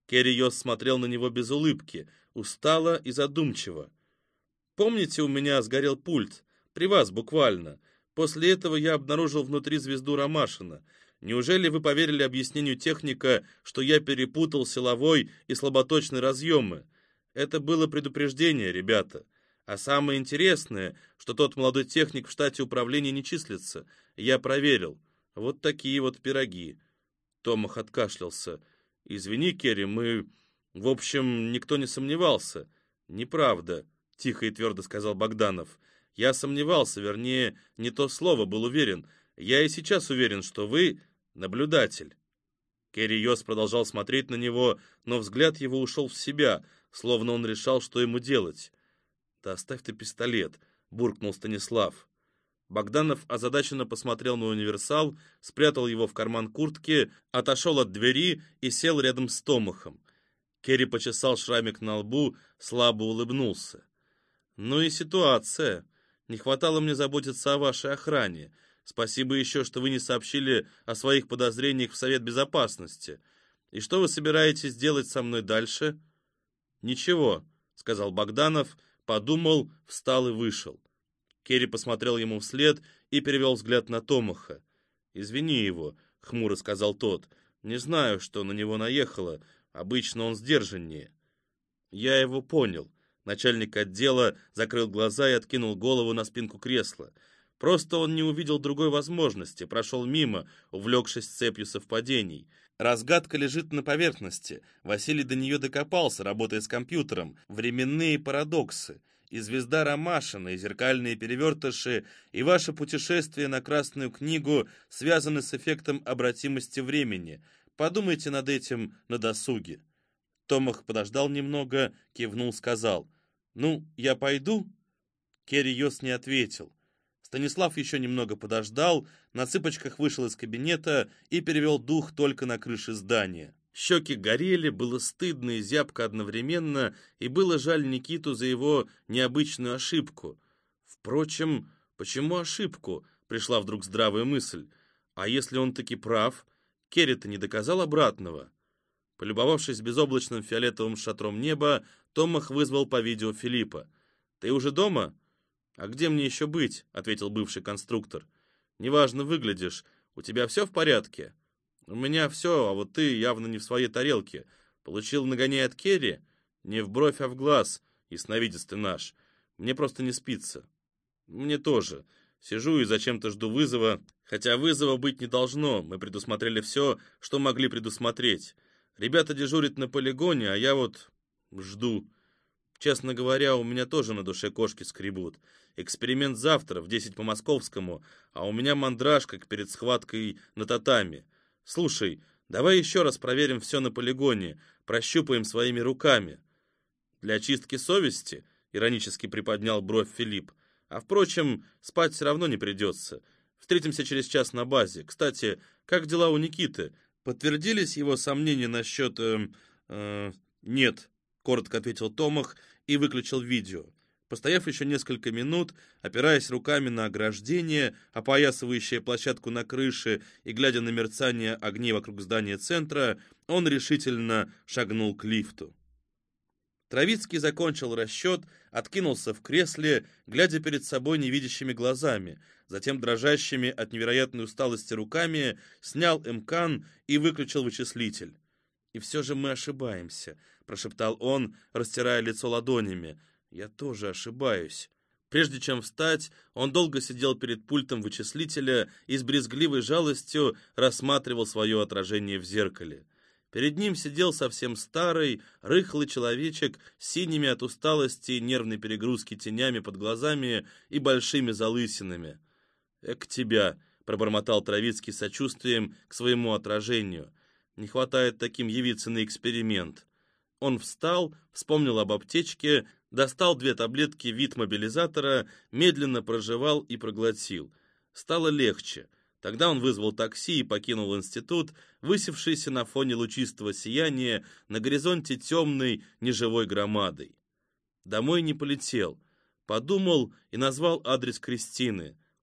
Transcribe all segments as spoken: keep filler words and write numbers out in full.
Керри Йос смотрел на него без улыбки, устало и задумчиво. «Помните, у меня сгорел пульт? При вас буквально. После этого я обнаружил внутри звезду Ромашина. Неужели вы поверили объяснению техника, что я перепутал силовой и слаботочный разъемы? Это было предупреждение, ребята. А самое интересное, что тот молодой техник в штате управления не числится. Я проверил. Вот такие вот пироги». Томах откашлялся. «Извини, Керри, мы... В общем, никто не сомневался». «Неправда», — тихо и твердо сказал Богданов. «Я сомневался, вернее, не то слово, был уверен. Я и сейчас уверен, что вы наблюдатель». Керри Йос продолжал смотреть на него, но взгляд его ушел в себя, словно он решал, что ему делать. «Да оставь ты пистолет», — буркнул Станислав. Богданов озадаченно посмотрел на универсал, спрятал его в карман куртки, отошел от двери и сел рядом с Томахом. Керри почесал шрамик на лбу, слабо улыбнулся. «Ну и ситуация. Не хватало мне заботиться о вашей охране. Спасибо еще, что вы не сообщили о своих подозрениях в Совет Безопасности. И что вы собираетесь делать со мной дальше?» «Ничего», — сказал Богданов, подумал, встал и вышел. Керри посмотрел ему вслед и перевел взгляд на Томаха. «Извини его», — хмуро сказал тот. «Не знаю, что на него наехало. Обычно он сдержаннее». «Я его понял». Начальник отдела закрыл глаза и откинул голову на спинку кресла. Просто он не увидел другой возможности, прошел мимо, увлекшись цепью совпадений. Разгадка лежит на поверхности. Василий до нее докопался, работая с компьютером. Временные парадоксы. И звезда Ромашина, и зеркальные перевертыши, и ваше путешествие на Красную книгу связаны с эффектом обратимости времени. Подумайте над этим на досуге. Томах подождал немного, кивнул, сказал: «Ну, я пойду?» Керри Йос не ответил. Станислав еще немного подождал, на цыпочках вышел из кабинета и перевел дух только на крыше здания. Щеки горели, было стыдно и зябко одновременно, и было жаль Никиту за его необычную ошибку. Впрочем, почему ошибку? Пришла вдруг здравая мысль. А если он таки прав? Керри-то не доказал обратного. Полюбовавшись безоблачным фиолетовым шатром неба, Томах вызвал по видео Филиппа. «Ты уже дома?» «А где мне еще быть?» — ответил бывший конструктор. «Неважно выглядишь. У тебя все в порядке?» «У меня все, а вот ты явно не в своей тарелке. Получил нагоняй от Керри? Не в бровь, а в глаз, ясновидец ты наш. Мне просто не спится». «Мне тоже. Сижу и зачем-то жду вызова. Хотя вызова быть не должно. Мы предусмотрели все, что могли предусмотреть. Ребята дежурят на полигоне, а я вот жду. Честно говоря, у меня тоже на душе кошки скребут. Эксперимент завтра в десять по московскому, а у меня мандраж, как перед схваткой на татами. Слушай, давай еще раз проверим все на полигоне, прощупаем своими руками». «Для очистки совести?» — иронически приподнял бровь Филипп. «А впрочем, спать все равно не придется. Встретимся через час на базе. Кстати, как дела у Никиты? Подтвердились его сомнения насчет...» э, э, «Нет», — коротко ответил Томах и выключил видео. Постояв еще несколько минут, опираясь руками на ограждение, опоясывающее площадку на крыше, и глядя на мерцание огней вокруг здания центра, он решительно шагнул к лифту. Травицкий закончил расчет, откинулся в кресле, глядя перед собой невидящими глазами, затем дрожащими от невероятной усталости руками снял эмкан и выключил вычислитель. «И все же мы ошибаемся», — прошептал он, растирая лицо ладонями. «Я тоже ошибаюсь». Прежде чем встать, он долго сидел перед пультом вычислителя и с брезгливой жалостью рассматривал свое отражение в зеркале. Перед ним сидел совсем старый, рыхлый человечек с синими от усталости и нервной перегрузки тенями под глазами и большими залысинами. «Эк тебя», — пробормотал Травицкий с сочувствием к своему отражению. «Не хватает таким явиться на эксперимент». Он встал, вспомнил об аптечке, достал две таблетки вит-мобилизатора, медленно прожевал и проглотил. Стало легче. Тогда он вызвал такси и покинул институт, высевшийся на фоне лучистого сияния на горизонте темной, неживой громадой. Домой не полетел. Подумал и назвал адрес Кристины.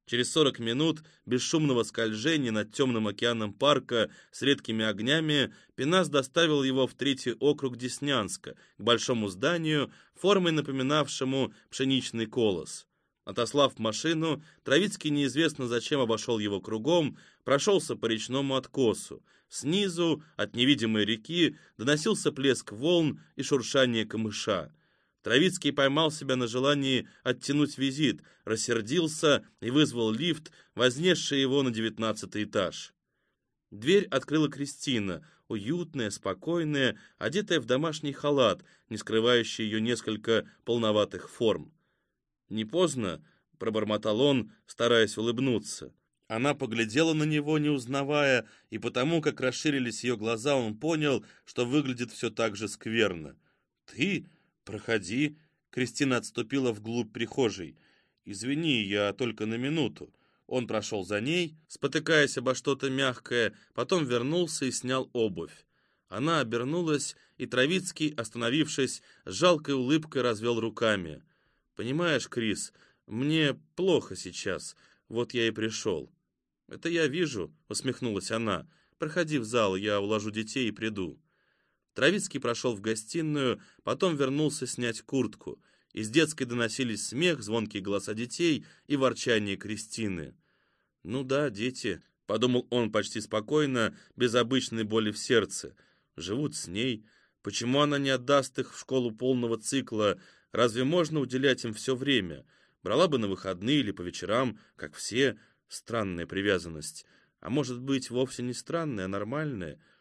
Через сорок минут бесшумного скольжения над темным океаном парка с редкими огнями Пенас доставил его в третий округ Деснянска, к большому зданию, формой напоминавшему пшеничный колос. Отослав машину, Травицкий неизвестно зачем обошел его кругом, прошелся по речному откосу. Снизу, от невидимой реки, доносился плеск волн и шуршание камыша. Травицкий поймал себя на желании оттянуть визит, рассердился и вызвал лифт, вознесший его на девятнадцатый этаж. Дверь открыла Кристина, уютная, спокойная, одетая в домашний халат, не скрывающий ее несколько полноватых форм. «Не поздно?» — пробормотал он, стараясь улыбнуться. Она поглядела на него, не узнавая, и потому, как расширились ее глаза, он понял, что выглядит все так же скверно. «Ты? Проходи!» — Кристина отступила вглубь прихожей. «Извини, я только на минуту». Он прошел за ней, спотыкаясь обо что-то мягкое, потом вернулся и снял обувь. Она обернулась, и Травицкий, остановившись, с жалкой улыбкой развел руками. «Понимаешь, Крис, мне плохо сейчас, вот я и пришел». «Это я вижу», — усмехнулась она. «Проходи в зал, я уложу детей и приду». Травицкий прошел в гостиную, потом вернулся снять куртку. Из детской доносились смех, звонкие голоса детей и ворчание Кристины. «Ну да, дети», — подумал он почти спокойно, без обычной боли в сердце. «Живут с ней. Почему она не отдаст их в школу полного цикла? Разве можно уделять им все время? Брала бы на выходные или по вечерам, как все. Странная привязанность. А может быть, вовсе не странная, а нормальная?